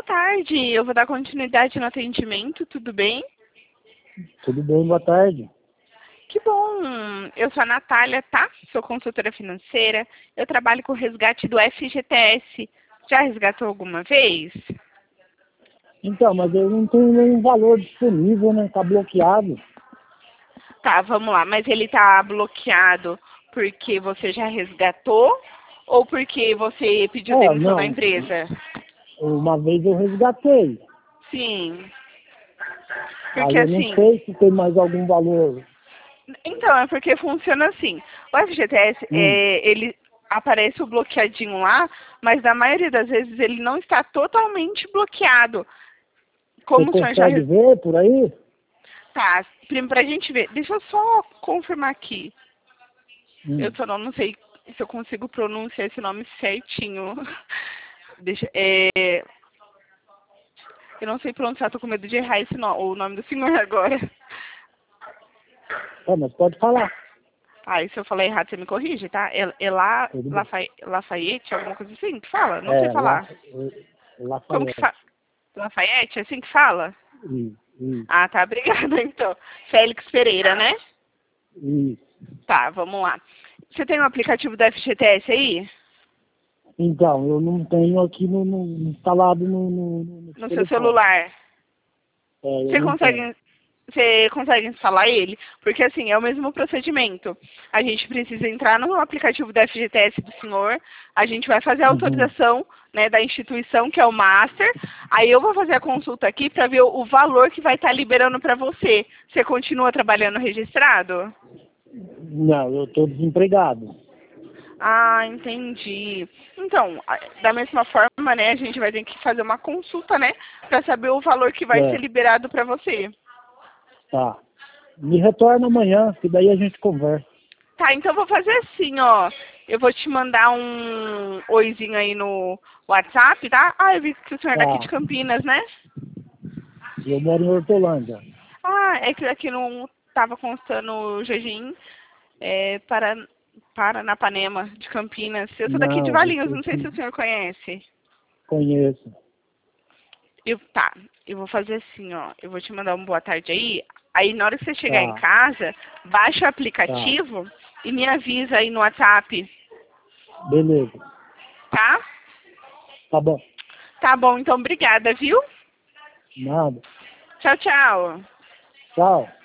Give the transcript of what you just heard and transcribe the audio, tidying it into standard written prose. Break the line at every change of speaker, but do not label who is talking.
boa tarde. Eu vou dar continuidade no atendimento, tudo bem?
Tudo bem, boa tarde.
Que bom. Eu sou a Natália, tá? Sou consultora financeira. Eu trabalho com o resgate do FGTS. Já resgatou alguma vez?
Então, mas eu não tenho nenhum valor disponível, né? Tá bloqueado.
Tá, vamos lá. Mas ele tá bloqueado porque você já resgatou ou porque você pediu demissão da
Não.
empresa?
Uma vez eu resgatei.
Sim.
Aí
Porque
eu não
assim...
sei se tem mais algum valor.
Então, é porque funciona assim. O FGTS, ele aparece o bloqueadinho lá, mas na maioria das vezes ele não está totalmente bloqueado.
Você
Como o senhor já...
consegue ver por aí?
Tá, pra gente ver. Deixa eu só confirmar aqui.
Hum.
Eu só não sei se eu consigo pronunciar esse nome certinho. Deixa, eu não sei pronunciar, tô com medo de errar o nome do senhor agora.
Mas pode falar.
E se eu falar errado, você me corrige, tá?
Tudo bem.
Lafayette, alguma coisa assim que fala? Não sei falar. Como que
Lafayette.
fala? Lafayette, é assim que fala?
Isso.
Ah, tá, obrigada, então. Félix Pereira, né?
Isso.
Tá, vamos lá. Você tem um aplicativo do FGTS aí?
Então, eu não tenho aqui instalado no
No seu
telefone.
celular?
Eu
Você
não tenho.
consegue instalar ele? Porque assim, é o mesmo procedimento. A gente precisa entrar no aplicativo do FGTS do senhor, a gente vai fazer a autorização, né, da instituição, que é o Master, aí eu vou fazer a consulta aqui para ver o valor que vai estar liberando para você. Você continua trabalhando registrado?
Não, eu estou desempregado.
Ah, entendi. Então, da mesma forma, né, a gente vai ter que fazer uma consulta, né, para saber o valor que vai ser liberado para você.
Tá. Me retorna amanhã, que daí a gente conversa.
Tá, então eu vou fazer assim, ó. Eu vou te mandar um oizinho aí no WhatsApp, tá? Eu vi que o senhor é daqui de
Tá.
Campinas, né?
Eu moro em Hortolândia.
É que aqui não tava constando o Jejim para Napanema, de Campinas. Eu sou daqui de
Não,
Valinhos, não sei se o senhor conhece.
conheço.
Tá, eu vou fazer assim, ó. Eu vou te mandar um boa tarde aí. Aí na hora que você chegar em
Tá.
casa, baixa o aplicativo e me avisa aí no WhatsApp,
Beleza.
tá?
Tá bom.
Tá bom, então obrigada, viu?
Nada.
Tchau, tchau.
Tchau.